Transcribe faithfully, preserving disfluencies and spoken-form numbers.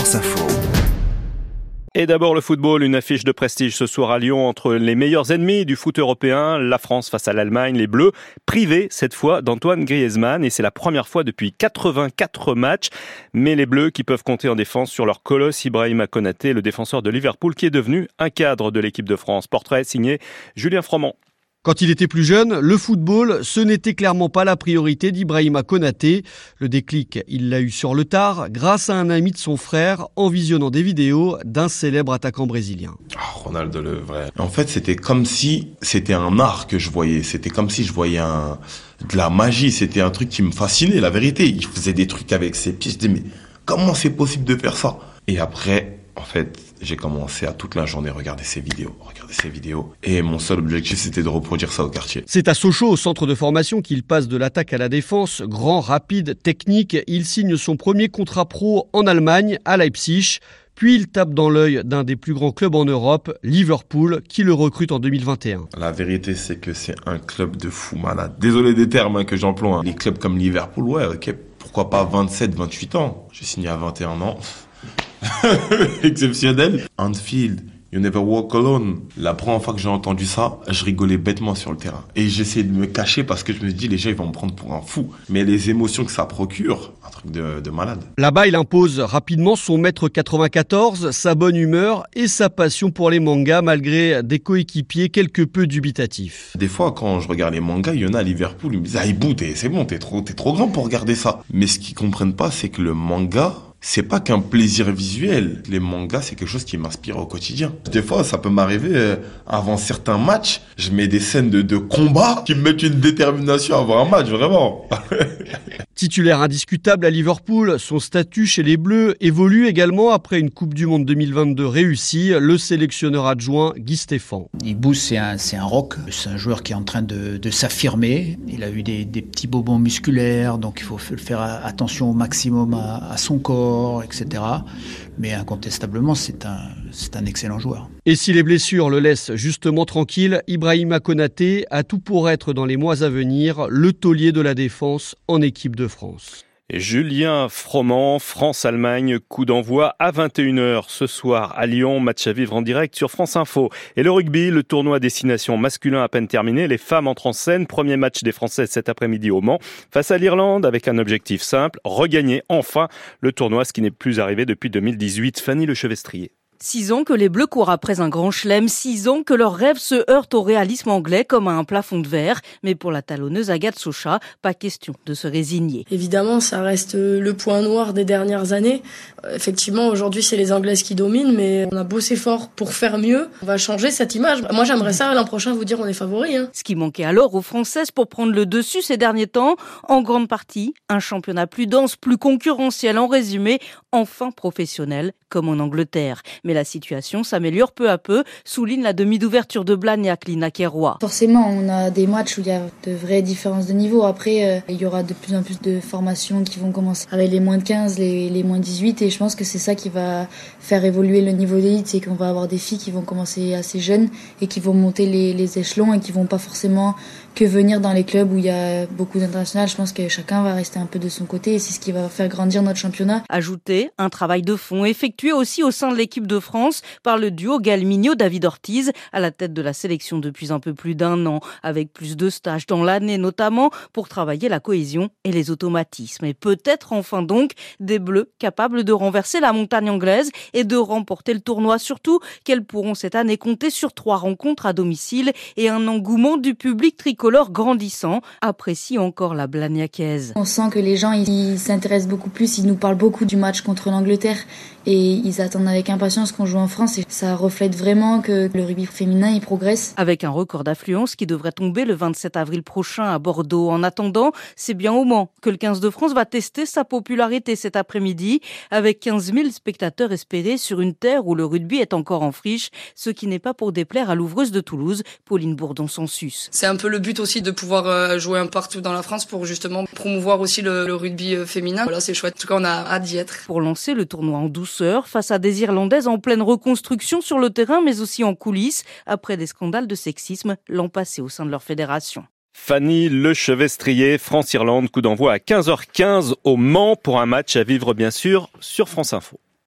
France Info. Et d'abord le football, une affiche de prestige ce soir à Lyon entre les meilleurs ennemis du foot européen, la France face à l'Allemagne, les Bleus, privés cette fois d'Antoine Griezmann et c'est la première fois depuis quatre-vingt-quatre matchs. Mais les Bleus qui peuvent compter en défense sur leur colosse Ibrahima Konaté, le défenseur de Liverpool qui est devenu un cadre de l'équipe de France. Portrait signé Julien Froment. Quand il était plus jeune, le football, ce n'était clairement pas la priorité d'Ibrahima Konaté. Le déclic, il l'a eu sur le tard, grâce à un ami de son frère, en visionnant des vidéos d'un célèbre attaquant brésilien. Oh, Ronaldo le vrai. En fait, c'était comme si c'était un art que je voyais. C'était comme si je voyais un, de la magie. C'était un truc qui me fascinait, la vérité. Il faisait des trucs avec ses pieds. Je disais, mais comment c'est possible de faire ça? Et après, en fait, j'ai commencé à toute la journée regarder ces vidéos, regarder ces vidéos. Et mon seul objectif, c'était de reproduire ça au quartier. C'est à Sochaux, au centre de formation, qu'il passe de l'attaque à la défense. Grand, rapide, technique, il signe son premier contrat pro en Allemagne, à Leipzig. Puis il tape dans l'œil d'un des plus grands clubs en Europe, Liverpool, qui le recrute en deux mille vingt et un. La vérité, c'est que c'est un club de fous malades. Désolé des termes hein, que j'emploie. Hein. Les clubs comme Liverpool, ouais, ok, pourquoi pas vingt-sept, vingt-huit ans. J'ai signé à vingt et un ans. Exceptionnel. Anfield, you never walk alone. La première fois que j'ai entendu ça, je rigolais bêtement sur le terrain. Et j'essayais de me cacher parce que je me dis, les gens, ils vont me prendre pour un fou. Mais les émotions que ça procure, un truc de, de malade. Là-bas, il impose rapidement son mètre quatre-vingt-quatorze, sa bonne humeur et sa passion pour les mangas, malgré des coéquipiers quelque peu dubitatifs. Des fois, quand je regarde les mangas, il y en a à Liverpool, ils me disent, ah, Ibou, t'es, c'est bon, t'es trop, t'es trop grand pour regarder ça. Mais ce qu'ils comprennent pas, c'est que le manga, c'est pas qu'un plaisir visuel. Les mangas, c'est quelque chose qui m'inspire au quotidien. Des fois, ça peut m'arriver, euh, avant certains matchs, je mets des scènes de, de combat qui me mettent une détermination avant un match, vraiment. Titulaire indiscutable à Liverpool, son statut chez les Bleus évolue également après une Coupe du Monde deux mille vingt-deux réussie. Le sélectionneur adjoint Guy Stéphane. Ibou, c'est un, c'est un rock. C'est un joueur qui est en train de, de s'affirmer. Il a eu des, des petits bobons musculaires, donc il faut faire attention au maximum à, à son corps, et cetera. Mais incontestablement, c'est un, c'est un excellent joueur. Et si les blessures le laissent justement tranquille, Ibrahima Konaté a tout pour être dans les mois à venir le taulier de la défense en équipe de France. Et Julien Froment, France-Allemagne, coup d'envoi à vingt et une heures ce soir à Lyon, match à vivre en direct sur France Info. Et le rugby, le tournoi destination masculin à peine terminé, les femmes entrent en scène, premier match des Françaises cet après-midi au Mans, face à l'Irlande avec un objectif simple, regagner enfin le tournoi, ce qui n'est plus arrivé depuis deux mille dix-huit. Fanny Lechevestrier. Six ans que les Bleus courent après un grand chelem, six ans que leurs rêves se heurtent au réalisme anglais comme à un plafond de verre. Mais pour la talonneuse Agathe Socha, pas question de se résigner. Évidemment, ça reste le point noir des dernières années. Effectivement, aujourd'hui, c'est les Anglaises qui dominent, mais on a bossé fort pour faire mieux. On va changer cette image. Moi, j'aimerais ça l'an prochain vous dire on est favoris. Hein. Ce qui manquait alors aux Françaises pour prendre le dessus ces derniers temps, en grande partie, un championnat plus dense, plus concurrentiel, en résumé, enfin professionnel, comme en Angleterre. Mais la situation s'améliore peu à peu, souligne la demi d'ouverture de Blagnac, Lina Kerroy. Forcément, on a des matchs où il y a de vraies différences de niveau. Après, euh, il y aura de plus en plus de formations qui vont commencer avec les moins de quinze, les, les moins de dix-huit. Et je pense que c'est ça qui va faire évoluer le niveau d'élite. C'est qu'on va avoir des filles qui vont commencer assez jeunes et qui vont monter les, les échelons et qui vont pas forcément que venir dans les clubs où il y a beaucoup d'internationales. Je pense que chacun va rester un peu de son côté et c'est ce qui va faire grandir notre championnat. Ajouter un travail de fond effectué aussi au sein de l'équipe de France par le duo Galminho-David Ortiz à la tête de la sélection depuis un peu plus d'un an, avec plus de stages dans l'année notamment pour travailler la cohésion et les automatismes. Et peut-être enfin donc des Bleus capables de renverser la montagne anglaise et de remporter le tournoi. Surtout qu'elles pourront cette année compter sur trois rencontres à domicile et un engouement du public tricolore grandissant, apprécie encore la Blagnacaise. On sent que les gens ils s'intéressent beaucoup plus, ils nous parlent beaucoup du match contre l'Angleterre et ils attendent avec impatience qu'on joue en France et ça reflète vraiment que le rugby féminin il progresse. Avec un record d'affluence qui devrait tomber le vingt-sept avril prochain à Bordeaux. En attendant, c'est bien au Mans que le quinze de France va tester sa popularité cet après-midi avec quinze mille spectateurs espérés sur une terre où le rugby est encore en friche, ce qui n'est pas pour déplaire à l'ouvreuse de Toulouse, Pauline Bourdon-Sansus. C'est un peu le but aussi de pouvoir jouer un partout dans la France pour justement promouvoir aussi le, le rugby féminin. Voilà, c'est chouette. En tout cas, on a hâte d'y être. Pour lancer le tournoi en douceur, face à des Irlandaises en pleine reconstruction sur le terrain, mais aussi en coulisses, après des scandales de sexisme l'an passé au sein de leur fédération. Fanny Lechevestrier, France-Irlande, coup d'envoi à quinze heures quinze au Mans pour un match à vivre bien sûr sur France Info.